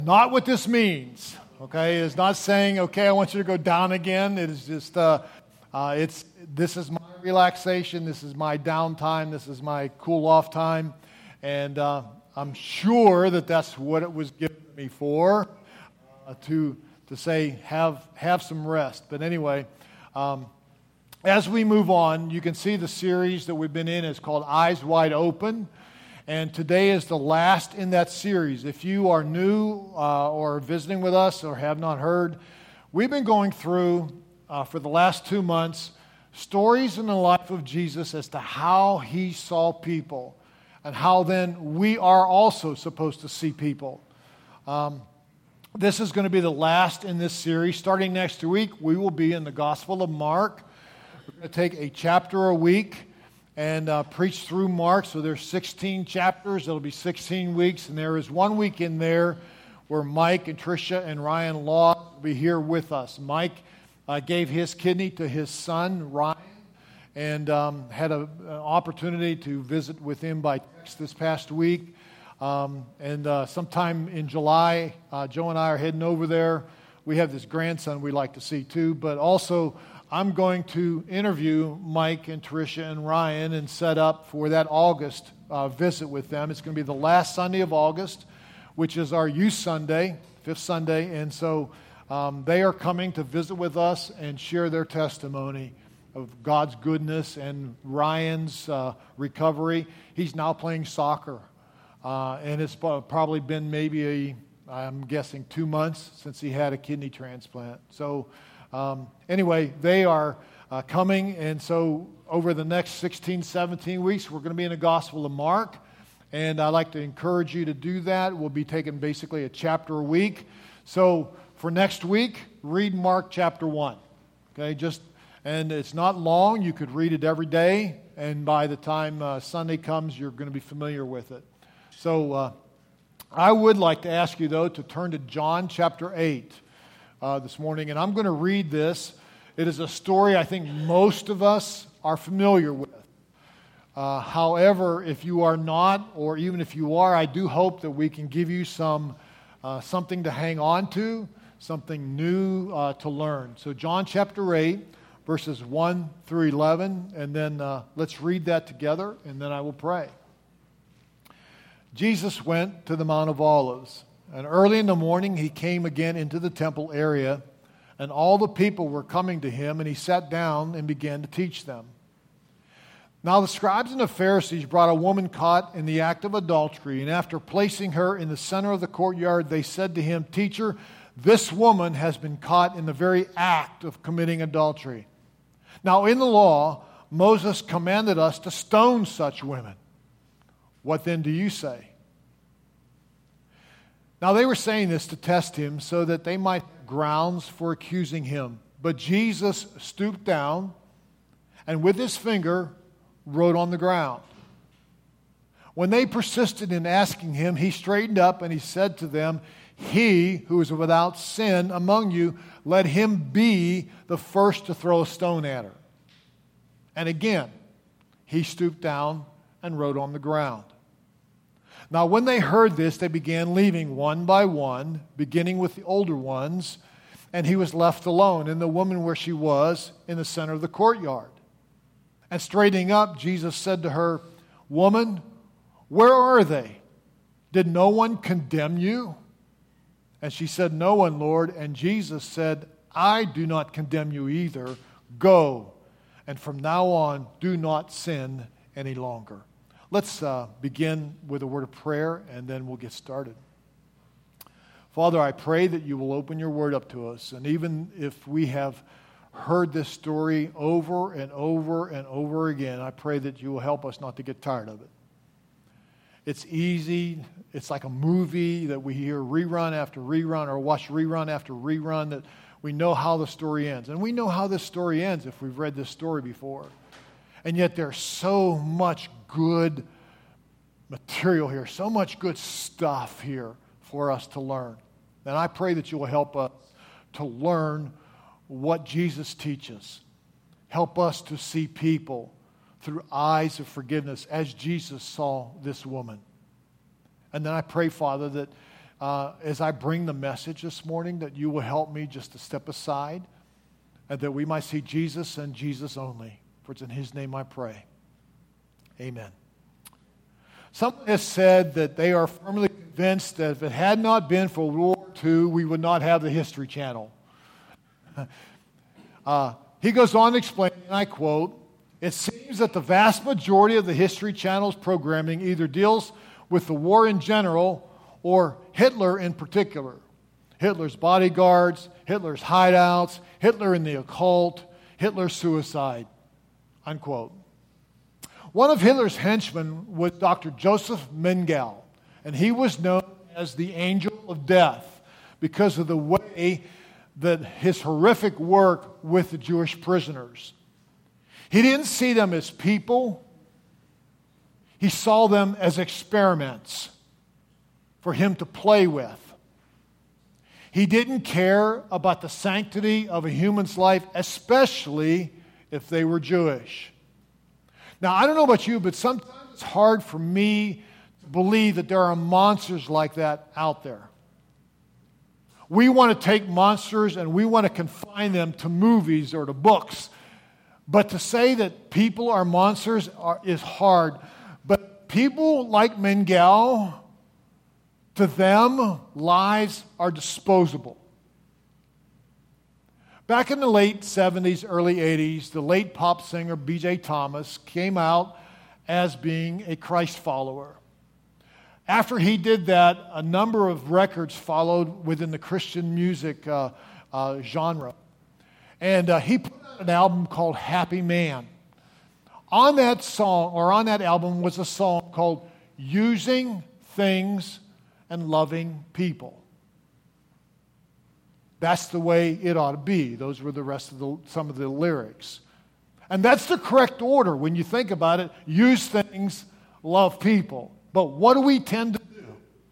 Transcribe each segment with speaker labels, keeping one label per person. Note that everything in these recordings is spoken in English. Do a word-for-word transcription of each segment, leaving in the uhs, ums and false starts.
Speaker 1: Not what this means, okay? It's not saying, okay, I want you to go down again. It is just, uh, uh, it's, this is my relaxation. This is my downtime. This is my cool-off time. And uh, I'm sure that that's what it was given me for, uh, to to say, have, have some rest. But anyway, um, as we move on, you can see the series that we've been in is called Eyes Wide Open. And today is the last in that series. If you are new uh, or visiting with us or have not heard, we've been going through, uh, for the last two months, stories in the life of Jesus as to how he saw people and how then we are also supposed to see people. Um, this is going to be the last in this series. Starting next week, we will be in the Gospel of Mark. We're going to take a chapter a week and uh, preach through Mark. So there's sixteen chapters. It'll be sixteen weeks. And there is one week in there where Mike and Tricia and Ryan Law will be here with us. Mike uh, gave his kidney to his son, Ryan, and um, had a, an opportunity to visit with him by text this past week. Um, and uh, sometime in July, uh, Joe and I are heading over there. We have this grandson we like to see too, but also I'm going to interview Mike and Tricia and Ryan and set up for that August uh, visit with them. It's going to be the last Sunday of August, which is our Youth Sunday, fifth Sunday. And so um, they are coming to visit with us and share their testimony of God's goodness and Ryan's uh, recovery. He's now playing soccer. Uh, and it's probably been maybe, a, I'm guessing, two months since he had a kidney transplant. So Um, anyway, they are uh, coming, and so over the next sixteen, seventeen weeks, we're going to be in the Gospel of Mark, and I'd like to encourage you to do that. We'll be taking basically a chapter a week. So for next week, read Mark chapter one, okay? Just, and it's not long. You could read it every day, and by the time uh, Sunday comes, you're going to be familiar with it. So uh, I would like to ask you, though, to turn to John chapter eight. Uh, this morning, and I'm going to read this. It is a story I think most of us are familiar with. Uh, however, if you are not, or even if you are, I do hope that we can give you some uh, something to hang on to, something new uh, to learn. So John chapter eight, verses one through eleven, and then uh, let's read that together, and then I will pray. Jesus went to the Mount of Olives. And early in the morning, he came again into the temple area, and all the people were coming to him, and he sat down and began to teach them. Now the scribes and the Pharisees brought a woman caught in the act of adultery, and after placing her in the center of the courtyard, they said to him, "Teacher, this woman has been caught in the very act of committing adultery. Now in the law, Moses commanded us to stone such women. What then do you say?" Now they were saying this to test him so that they might have grounds for accusing him. But Jesus stooped down and with his finger wrote on the ground. When they persisted in asking him, he straightened up and he said to them, "He who is without sin among you, let him be the first to throw a stone at her." And again, he stooped down and wrote on the ground. Now when they heard this, they began leaving one by one, beginning with the older ones, and he was left alone, and the woman where she was, in the center of the courtyard. And straightening up, Jesus said to her, "Woman, where are they? Did no one condemn you?" And she said, "No one, Lord." And Jesus said, "I do not condemn you either. Go, and from now on, do not sin any longer." Let's uh, begin with a word of prayer, and then we'll get started. Father, I pray that you will open your word up to us. And even if we have heard this story over and over and over again, I pray that you will help us not to get tired of it. It's easy. It's like a movie that we hear rerun after rerun or watch rerun after rerun, that we know how the story ends. And we know how this story ends if we've read this story before. And yet there's so much good material here, so much good stuff here for us to learn. And I pray that you will help us to learn what Jesus teaches. Help us to see people through eyes of forgiveness as Jesus saw this woman. And then I pray, Father, that uh, as I bring the message this morning, that you will help me just to step aside and that we might see Jesus and Jesus only. For it's in His name I pray. Amen. Someone has said that they are firmly convinced that if it had not been for World War Two, we would not have the History Channel. uh, he goes on to explain, and I quote, "It seems that the vast majority of the History Channel's programming either deals with the war in general or Hitler in particular. Hitler's bodyguards, Hitler's hideouts, Hitler in the occult, Hitler's suicide," unquote. One of Hitler's henchmen was Doctor Joseph Mengele, and he was known as the Angel of Death because of the way that his horrific work with the Jewish prisoners. He didn't see them as people. He saw them as experiments for him to play with. He didn't care about the sanctity of a human's life, especially if they were Jewish. Now, I don't know about you, but sometimes it's hard for me to believe that there are monsters like that out there. We want to take monsters and we want to confine them to movies or to books. But to say that people are monsters are, is hard. But people like Mengele, to them, lives are disposable. Back in the late seventies, early eighties, the late pop singer B J Thomas came out as being a Christ follower. After he did that, a number of records followed within the Christian music uh, uh, genre. And uh, he put out an album called Happy Man. On that song, or on that album, was a song called Using Things and Loving People. That's the way it ought to be. Those were the rest of the, some of the lyrics. And that's the correct order when you think about it. Use things, love people. But what do we tend to do?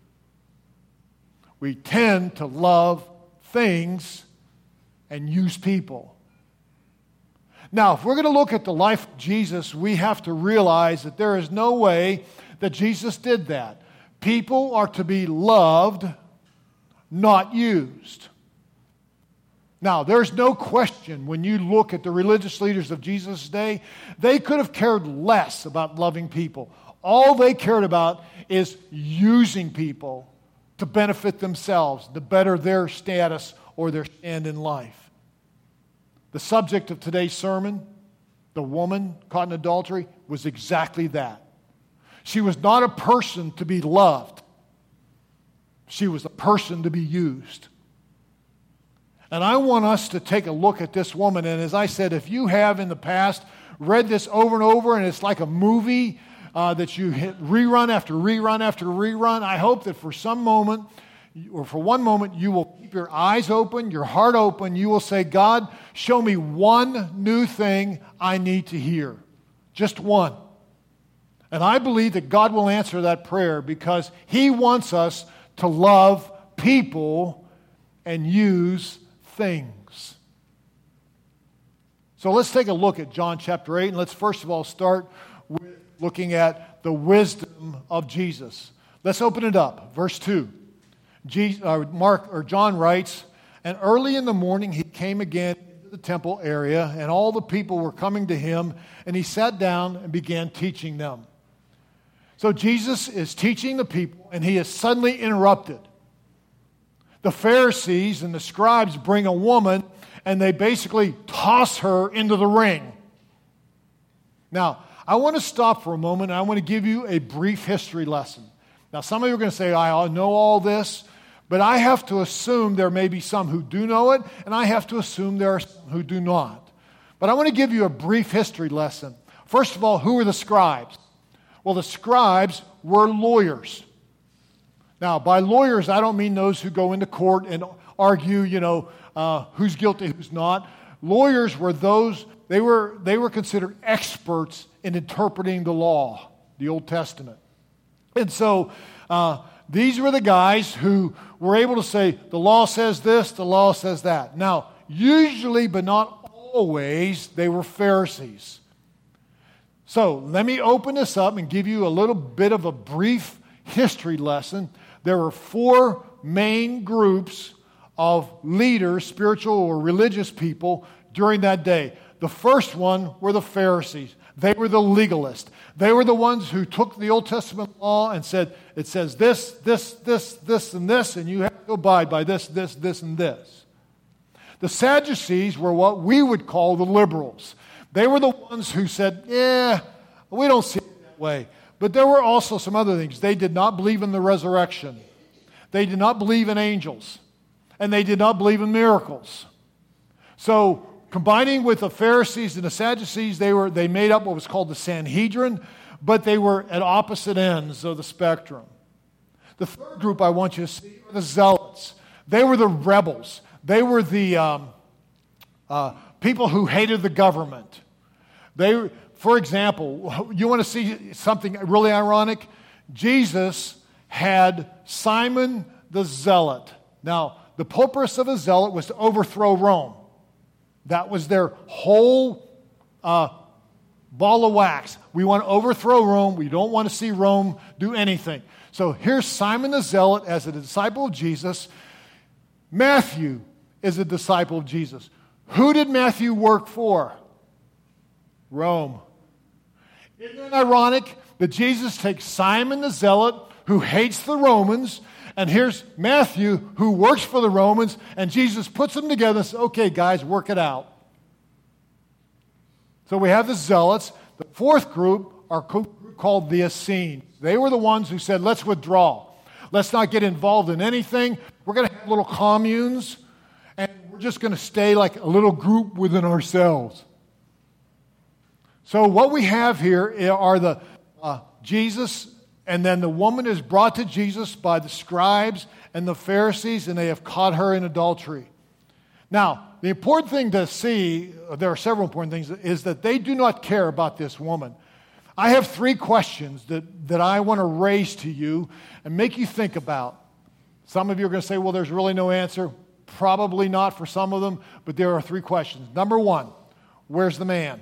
Speaker 1: We tend to love things and use people. Now, if we're going to look at the life of Jesus, we have to realize that there is no way that Jesus did that. People are to be loved, not used. Now, there's no question when you look at the religious leaders of Jesus' day, they could have cared less about loving people. All they cared about is using people to benefit themselves, to better their status or their stand in life. The subject of today's sermon, the woman caught in adultery, was exactly that. She was not a person to be loved. She was a person to be used. And I want us to take a look at this woman. And as I said, if you have in the past read this over and over, and it's like a movie uh, that you hit rerun after rerun after rerun, I hope that for some moment, or for one moment, you will keep your eyes open, your heart open. You will say, God, show me one new thing I need to hear. Just one. And I believe that God will answer that prayer because He wants us to love people and use things. So let's take a look at John chapter eight, and let's first of all start with looking at the wisdom of Jesus. Let's open it up. Verse two. Jesus, uh, Mark or John writes, "And early in the morning he came again into the temple area, and all the people were coming to him, and he sat down and began teaching them." So Jesus is teaching the people, and he is suddenly interrupted. The Pharisees and the scribes bring a woman, and they basically toss her into the ring. Now, I want to stop for a moment, and I want to give you a brief history lesson. Now, some of you are going to say, I know all this, but I have to assume there may be some who do know it, and I have to assume there are some who do not. But I want to give you a brief history lesson. First of all, who were the scribes? Well, the scribes were lawyers. Now, by lawyers, I don't mean those who go into court and argue, you know, uh, who's guilty, who's not. Lawyers were those, they were, they were considered experts in interpreting the law, the Old Testament. And so uh, these were the guys who were able to say, the law says this, the law says that. Now, usually, but not always, they were Pharisees. So let me open this up and give you a little bit of a brief history lesson. There were four main groups of leaders, spiritual or religious people during that day. The first one were the Pharisees. They were the legalists. They were the ones who took the Old Testament law and said, it says this, this, this, this, and this, and you have to abide by this, this, this, and this. The Sadducees were what we would call the liberals. They were the ones who said, yeah, we don't see it that way. But there were also some other things. They did not believe in the resurrection. They did not believe in angels. And they did not believe in miracles. So, combining with the Pharisees and the Sadducees, they were they made up what was called the Sanhedrin, but they were at opposite ends of the spectrum. The third group I want you to see are the Zealots. They were the rebels. They were the um, uh, people who hated the government. They, for example, you want to see something really ironic? Jesus had Simon the Zealot. Now, the purpose of a zealot was to overthrow Rome. That was their whole uh, ball of wax. We want to overthrow Rome. We don't want to see Rome do anything. So here's Simon the Zealot as a disciple of Jesus. Matthew is a disciple of Jesus. Who did Matthew work for? Rome. Isn't it ironic that Jesus takes Simon the Zealot, who hates the Romans, and here's Matthew, who works for the Romans, and Jesus puts them together and says, okay, guys, work it out. So we have the Zealots. The fourth group are called the Essenes. They were the ones who said, let's withdraw. Let's not get involved in anything. We're going to have little communes, and we're just going to stay like a little group within ourselves. So what we have here are the uh, Jesus, and then the woman is brought to Jesus by the scribes and the Pharisees, and they have caught her in adultery. Now, the important thing to see, there are several important things, is that they do not care about this woman. I have three questions that, that I want to raise to you and make you think about. Some of you are going to say, well, there's really no answer. Probably not for some of them, but there are three questions. Number one, where's the man?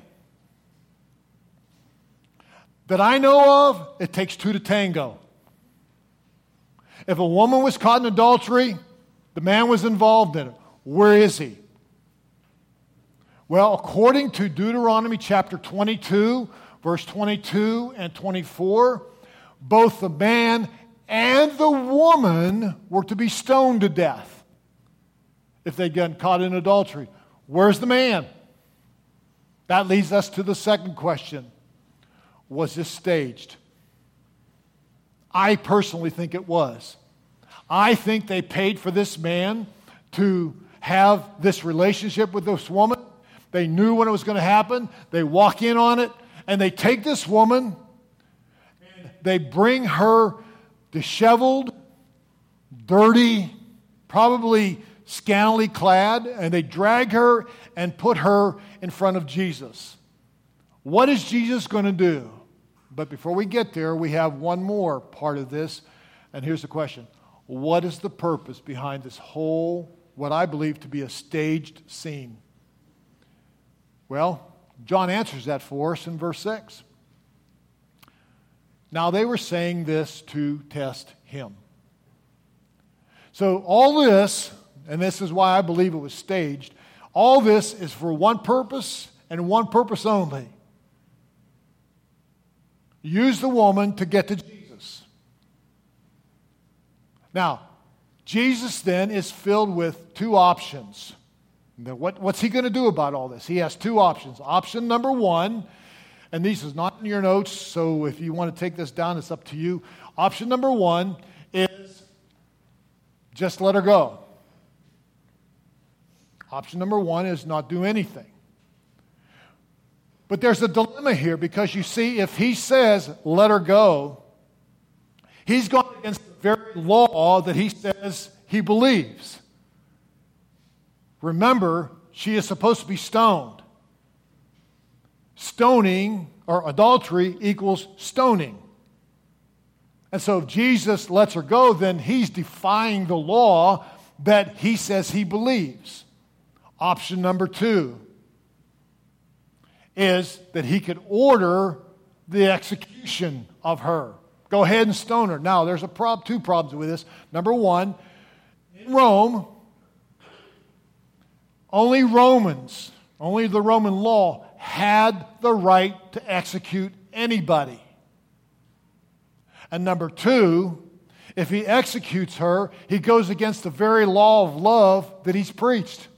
Speaker 1: That I know of, it takes two to tango. If a woman was caught in adultery, the man was involved in it. Where is he? Well, according to Deuteronomy chapter twenty-two, verse twenty-two and twenty-four, both the man and the woman were to be stoned to death if they'd gotten caught in adultery. Where's the man? That leads us to the second question. Was this staged? I personally think it was. I think they paid for this man to have this relationship with this woman. They knew when it was going to happen. They walk in on it, and they take this woman, and they bring her disheveled, dirty, probably scantily clad, and they drag her and put her in front of Jesus. What is Jesus going to do? But before we get there, we have one more part of this. And here's the question. What is the purpose behind this whole, what I believe to be a staged scene? Well, John answers that for us in verse six. Now they were saying this to test him. So all this, and this is why I believe it was staged, all this is for one purpose and one purpose only. Use the woman to get to Jesus. Now, Jesus then is filled with two options. What, what's he going to do about all this? He has two options. Option number one, and this is not in your notes, so if you want to take this down, it's up to you. Option number one is just let her go. Option number one is not do anything. But there's a dilemma here because you see, if he says, let her go, he's gone against the very law that he says he believes. Remember, she is supposed to be stoned. Stoning or adultery equals stoning. And so if Jesus lets her go, then he's defying the law that he says he believes. Option number two is that he could order the execution of her. Go ahead and stone her. Now, there's a prob- two problems with this. Number one, in Rome, only Romans, only the Roman law had the right to execute anybody. And number two, if he executes her, he goes against the very law of love that he's preached.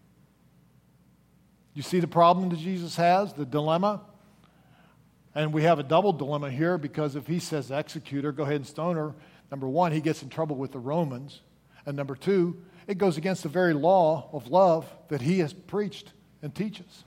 Speaker 1: You see the problem that Jesus has, the dilemma? And we have a double dilemma here, because if he says execute her, go ahead and stone her, number one, he gets in trouble with the Romans. And number two, it goes against the very law of love that he has preached and teaches.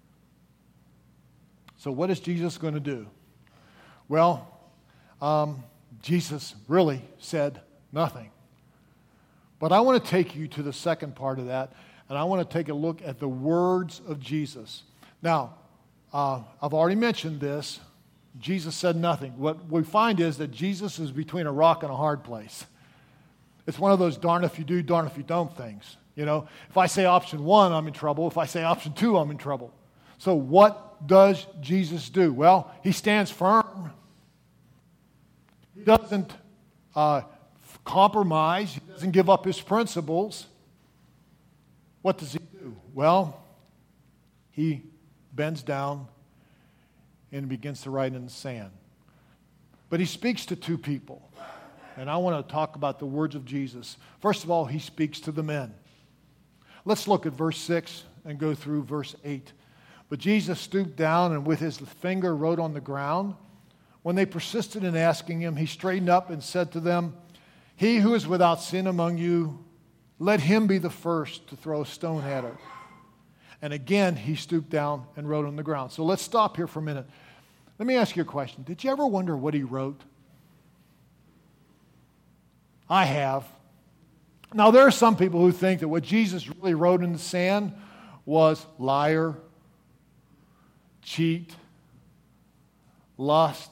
Speaker 1: So what is Jesus going to do? Well, um, Jesus really said nothing. But I want to take you to the second part of that, and I want to take a look at the words of Jesus. Now, uh, I've already mentioned this. Jesus said nothing. What we find is that Jesus is between a rock and a hard place. It's one of those darn if you do, darn if you don't things. You know, if I say option one, I'm in trouble. If I say option two, I'm in trouble. So what does Jesus do? Well, he stands firm. He doesn't uh, compromise. He doesn't give up his principles. What does he do? Well, he bends down and begins to write in the sand. But he speaks to two people. And I want to talk about the words of Jesus. First of all, he speaks to the men. Let's look at verse six and go through verse eight. But Jesus stooped down and with his finger wrote on the ground. When they persisted in asking him, he straightened up and said to them, "He who is without sin among you, let him be the first to throw a stone at her." And again, he stooped down and wrote on the ground. So let's stop here for a minute. Let me ask you a question. Did you ever wonder what he wrote? I have. Now, there are some people who think that what Jesus really wrote in the sand was liar, cheat, lust.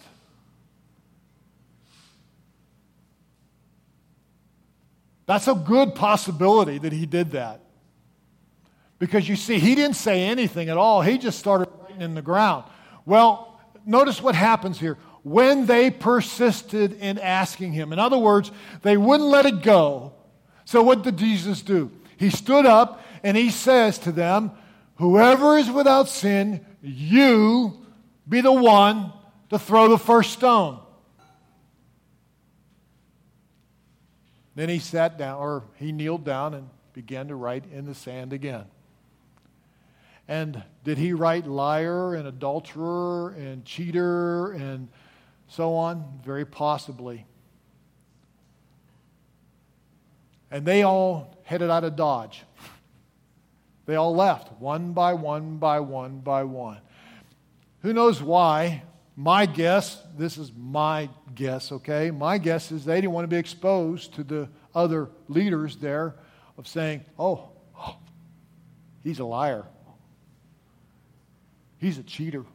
Speaker 1: That's a good possibility that he did that. Because you see, he didn't say anything at all. He just started writing in the ground. Well, notice what happens here. When they persisted in asking him. In other words, they wouldn't let it go. So what did Jesus do? He stood up and he says to them, "Whoever is without sin, you be the one to throw the first stone." Then he sat down, or he kneeled down and began to write in the sand again. And did he write liar and adulterer and cheater and so on? Very possibly. And they all headed out of Dodge. They all left, one by one by one by one. Who knows why? My guess, this is my guess, okay? My guess is they didn't want to be exposed to the other leaders there of saying, oh, oh he's a liar. He's a cheater.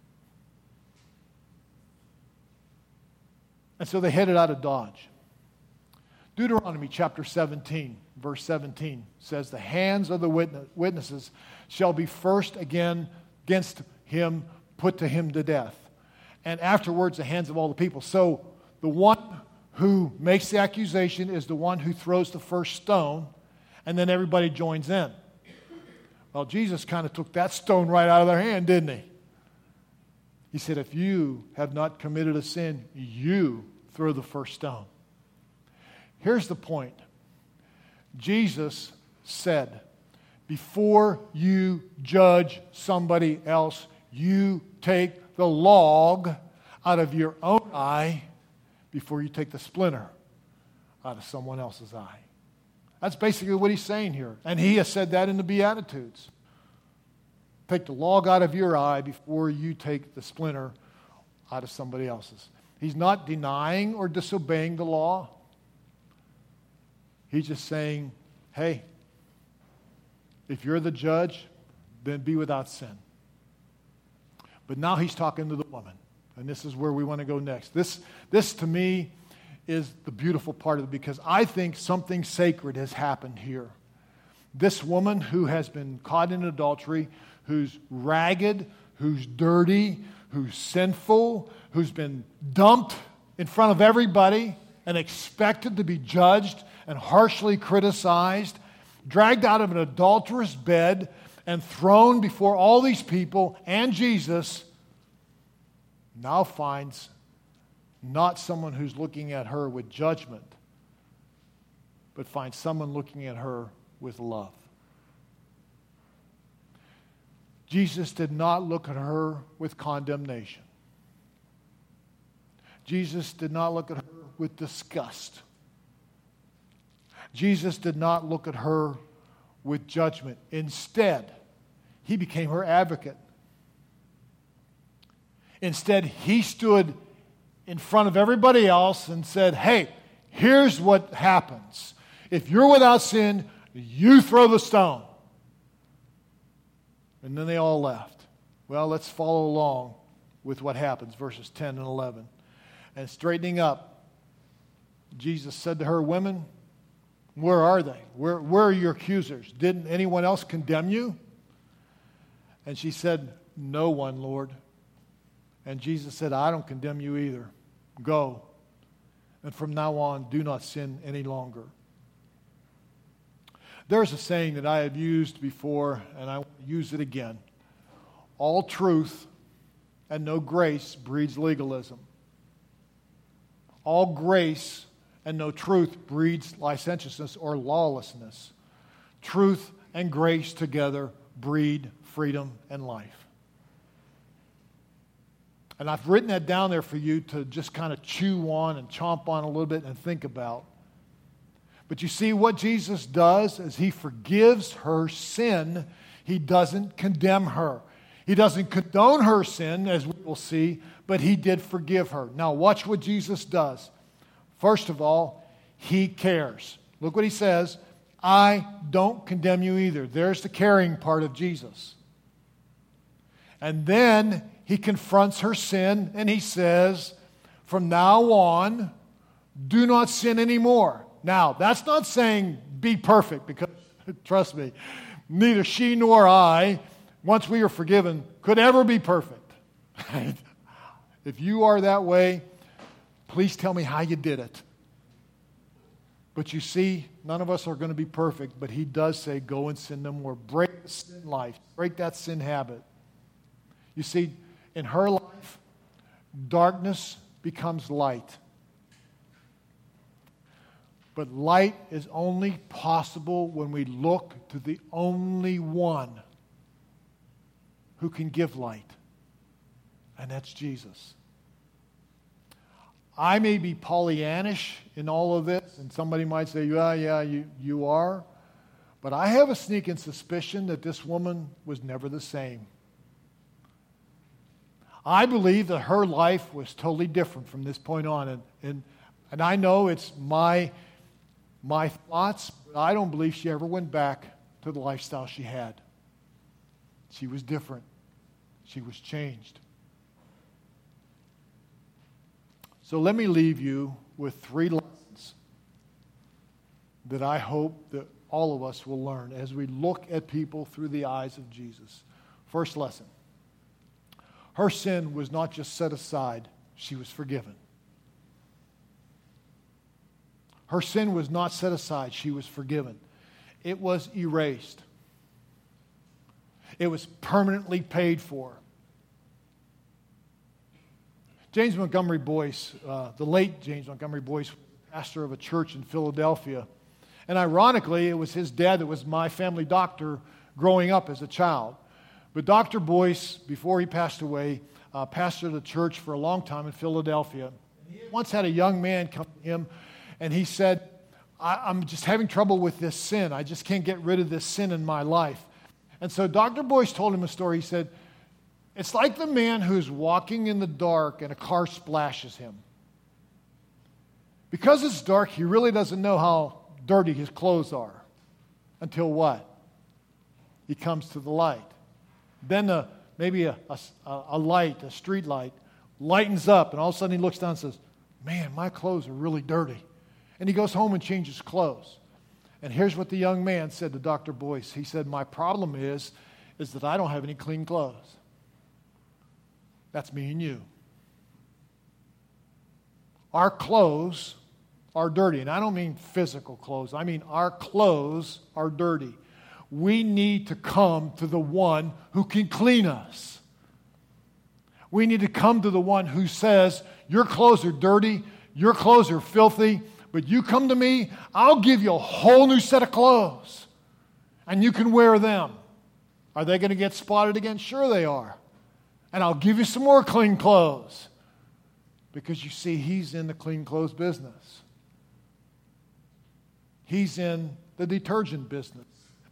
Speaker 1: And so they headed out of Dodge. Deuteronomy chapter seventeen, verse seventeen says, "The hands of the witnesses shall be first again against him, put to him to death. And afterwards the hands of all the people." So the one who makes the accusation is the one who throws the first stone, and then everybody joins in. Well, Jesus kind of took that stone right out of their hand, didn't he? He said, "If you have not committed a sin, you throw the first stone." Here's the point. Jesus said, before you judge somebody else, you take the log out of your own eye before you take the splinter out of someone else's eye. That's basically what he's saying here. And he has said that in the Beatitudes. Take the log out of your eye before you take the splinter out of somebody else's. He's not denying or disobeying the law. He's just saying, hey, if you're the judge, then be without sin. But now he's talking to the woman. And this is where we want to go next. This, this to me, is the beautiful part of it, because I think something sacred has happened here. This woman who has been caught in adultery, who's ragged, who's dirty, who's sinful, who's been dumped in front of everybody and expected to be judged and harshly criticized, dragged out of an adulterous bed, and thrown before all these people and Jesus, now finds not someone who's looking at her with judgment, but finds someone looking at her with love. Jesus did not look at her with condemnation. Jesus did not look at her with disgust. Jesus did not look at her with judgment. Instead, he became her advocate. Instead, he stood in front of everybody else and said, hey, here's what happens. If you're without sin, you throw the stone. And then they all left. Well, let's follow along with what happens, verses ten and eleven. And straightening up, Jesus said to her, women, where are they? Where, where are your accusers? Didn't anyone else condemn you? And she said, no one, Lord. And Jesus said, I don't condemn you either. Go. And from now on, do not sin any longer. There's a saying that I have used before, and I want to use it again. All truth and no grace breeds legalism. All grace and no truth breeds licentiousness or lawlessness. Truth and grace together breed freedom and life. And I've written that down there for you to just kind of chew on and chomp on a little bit and think about. But you see, what Jesus does is he forgives her sin. He doesn't condemn her. He doesn't condone her sin, as we will see, but he did forgive her. Now, watch what Jesus does. First of all, he cares. Look what he says. I don't condemn you either. There's the caring part of Jesus. And then he confronts her sin and he says, from now on, do not sin anymore. Now, that's not saying be perfect, because, trust me, neither she nor I, once we are forgiven, could ever be perfect. If you are that way, please tell me how you did it. But you see, none of us are going to be perfect, but he does say, go and sin no more. Break the sin life. Break that sin habit. You see, in her life, darkness becomes light. But light is only possible when we look to the only one who can give light, and that's Jesus. I may be Pollyannish in all of this, and somebody might say, yeah, yeah, you, you are. But I have a sneaking suspicion that this woman was never the same. I believe that her life was totally different from this point on. And, and, and I know it's my, my thoughts, but I don't believe she ever went back to the lifestyle she had. She was different. She was changed. So let me leave you with three lessons that I hope that all of us will learn as we look at people through the eyes of Jesus. First lesson. Her sin was not just set aside, she was forgiven. Her sin was not set aside, she was forgiven. It was erased. It was permanently paid for. James Montgomery Boyce, uh, the late James Montgomery Boyce, pastor of a church in Philadelphia. And ironically, it was his dad that was my family doctor growing up as a child. But Doctor Boyce, before he passed away, uh, pastored a church for a long time in Philadelphia. He once had a young man come to him, and he said, I, I'm just having trouble with this sin. I just can't get rid of this sin in my life. And so Doctor Boyce told him a story. He said, it's like the man who's walking in the dark and a car splashes him. Because it's dark, he really doesn't know how dirty his clothes are. Until what? He comes to the light. Then a, maybe a, a, a light, a street light, lightens up, and all of a sudden he looks down and says, man, my clothes are really dirty. And he goes home and changes clothes. And here's what the young man said to Doctor Boyce. He said, my problem is, is that I don't have any clean clothes. That's me and you. Our clothes are dirty. And I don't mean physical clothes. I mean our clothes are dirty. We need to come to the one who can clean us. We need to come to the one who says, your clothes are dirty, your clothes are filthy, but you come to me, I'll give you a whole new set of clothes. And you can wear them. Are they going to get spotted again? Sure they are. And I'll give you some more clean clothes. Because you see, he's in the clean clothes business. He's in the detergent business.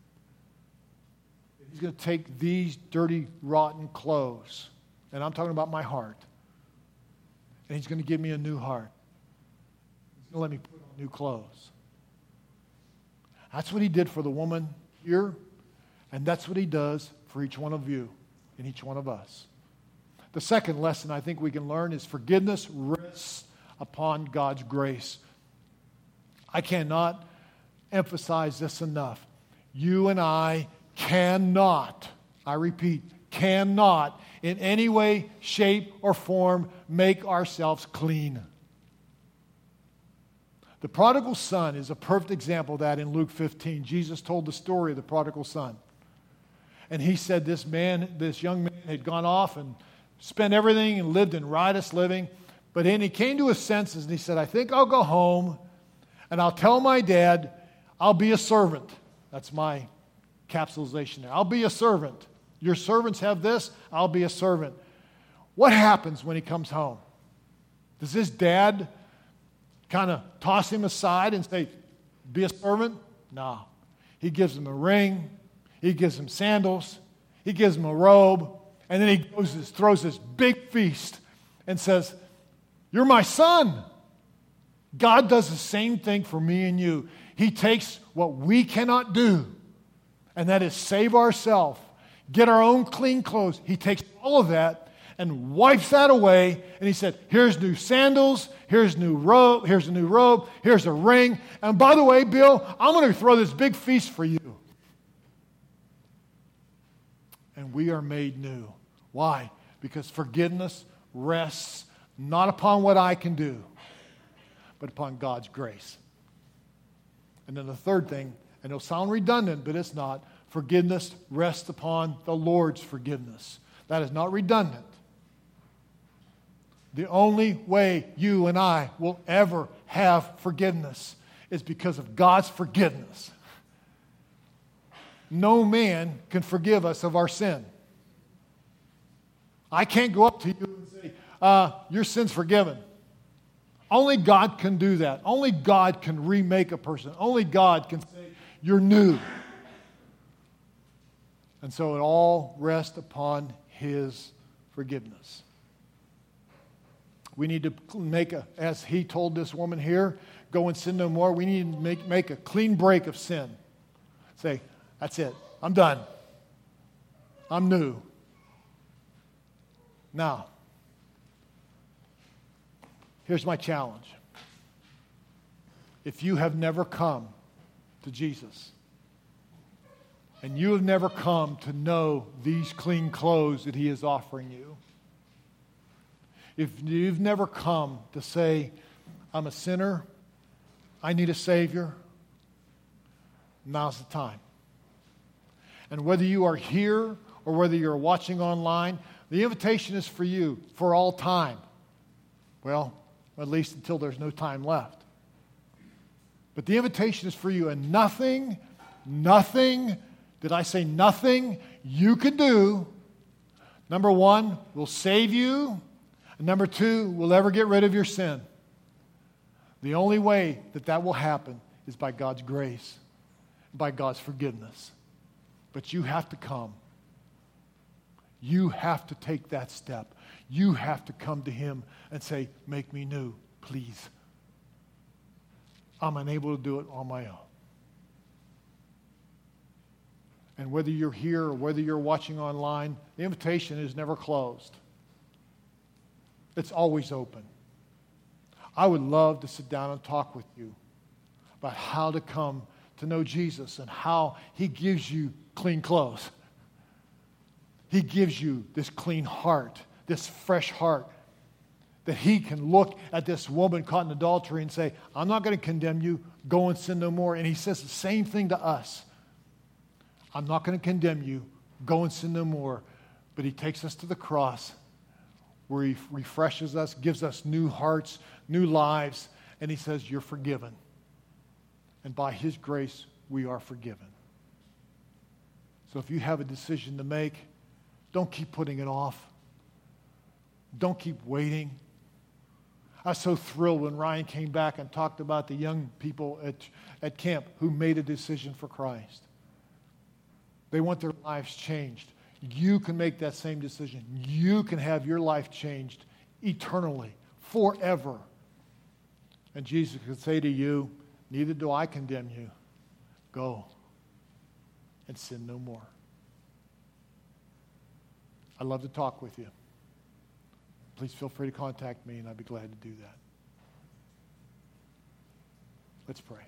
Speaker 1: He's going to take these dirty, rotten clothes, and I'm talking about my heart, and he's going to give me a new heart. He's going to let me put on new clothes. That's what he did for the woman here, and that's what he does for each one of you and each one of us. The second lesson I think we can learn is forgiveness rests upon God's grace. I cannot emphasize this enough. You and I cannot, I repeat, cannot in any way, shape, or form make ourselves clean. The prodigal son is a perfect example of that in Luke fifteen. Jesus told the story of the prodigal son. And he said this man, this young man had gone off and spent everything and lived in riotous living. But then he came to his senses and he said, I think I'll go home and I'll tell my dad I'll be a servant. That's my capsulization there. I'll be a servant. Your servants have this, I'll be a servant. What happens when he comes home? Does his dad kind of toss him aside and say, be a servant? No. He gives him a ring. He gives him sandals. He gives him a robe. And then he goes this, throws this big feast and says, you're my son. God does the same thing for me and you. He takes what we cannot do, and that is save ourselves, get our own clean clothes. He takes all of that and wipes that away, and he said, here's new sandals, here's new robe, here's a new robe, here's a ring, and by the way, Bill, I'm going to throw this big feast for you. And we are made new. Why? Because forgiveness rests not upon what I can do, but upon God's grace. And then the third thing, and it'll sound redundant, but it's not, forgiveness rests upon the Lord's forgiveness. That is not redundant. The only way you and I will ever have forgiveness is because of God's forgiveness. No man can forgive us of our sin. I can't go up to you and say, uh, your sin's forgiven. Only God can do that. Only God can remake a person. Only God can say, you're new. And so it all rests upon His forgiveness. We need to make a, as He told this woman here, go and sin no more. We need to make, make a clean break of sin. Say, that's it. I'm done. I'm new. Now, here's my challenge. If you have never come to Jesus, and you have never come to know these clean clothes that He is offering you, if you've never come to say, I'm a sinner, I need a Savior, now's the time. And whether you are here or whether you're watching online, the invitation is for you for all time. Well, at least until there's no time left. But the invitation is for you, and nothing, nothing, did I say nothing you can do, number one, will save you, and number two, will ever get rid of your sin. The only way that that will happen is by God's grace, by God's forgiveness. But you have to come. You have to take that step. You have to come to Him and say, make me new, please. I'm unable to do it on my own. And whether you're here or whether you're watching online, the invitation is never closed. It's always open. I would love to sit down and talk with you about how to come to know Jesus and how He gives you clean clothes. He gives you this clean heart, this fresh heart that he can look at this woman caught in adultery and say, I'm not going to condemn you. Go and sin no more. And he says the same thing to us. I'm not going to condemn you. Go and sin no more. But he takes us to the cross where he refreshes us, gives us new hearts, new lives, and he says, you're forgiven. And by his grace, we are forgiven. So if you have a decision to make, don't keep putting it off. Don't keep waiting. I was so thrilled when Ryan came back and talked about the young people at, at camp who made a decision for Christ. They want their lives changed. You can make that same decision. You can have your life changed eternally, forever. And Jesus could say to you, neither do I condemn you. Go and sin no more. I'd love to talk with you. Please feel free to contact me, and I'd be glad to do that. Let's pray.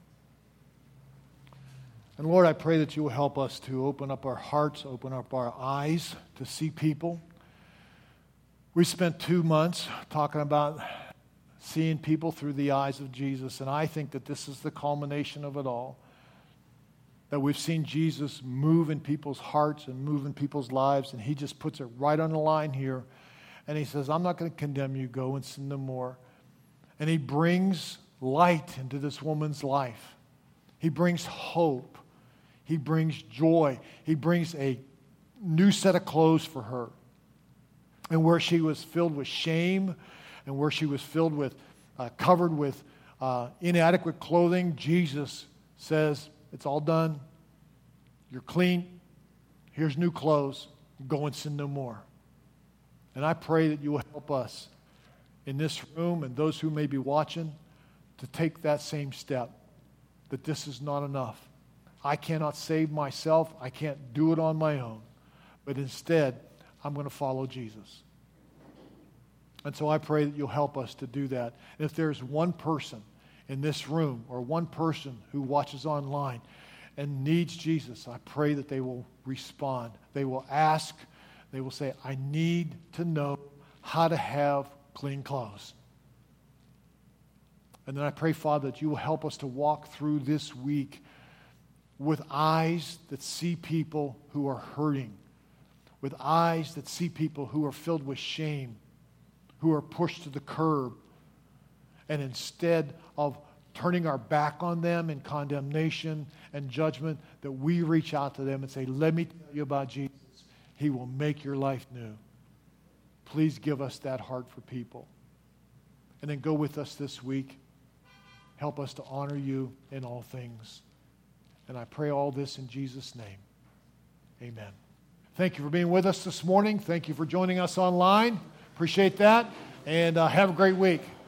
Speaker 1: And Lord, I pray that you will help us to open up our hearts, open up our eyes to see people. We spent two months talking about seeing people through the eyes of Jesus, and I think that this is the culmination of it all. That we've seen Jesus move in people's hearts and move in people's lives, and he just puts it right on the line here. And he says, I'm not going to condemn you. Go and sin no more. And he brings light into this woman's life. He brings hope. He brings joy. He brings a new set of clothes for her. And where she was filled with shame and where she was filled with, uh, covered with uh, inadequate clothing, Jesus says, it's all done. You're clean. Here's new clothes. Go and sin no more. And I pray that you will help us in this room and those who may be watching to take that same step, that this is not enough. I cannot save myself. I can't do it on my own. But instead, I'm going to follow Jesus. And so I pray that you'll help us to do that. And if there's one person in this room or one person who watches online and needs Jesus, I pray that they will respond. They will ask. They will say, I need to know how to have clean clothes. And then I pray, Father, that you will help us to walk through this week with eyes that see people who are hurting, with eyes that see people who are filled with shame, who are pushed to the curb. And instead of turning our back on them in condemnation and judgment, that we reach out to them and say, let me tell you about Jesus. He will make your life new. Please give us that heart for people. And then go with us this week. Help us to honor you in all things. And I pray all this in Jesus' name. Amen. Thank you for being with us this morning. Thank you for joining us online. Appreciate that. And uh, have a great week.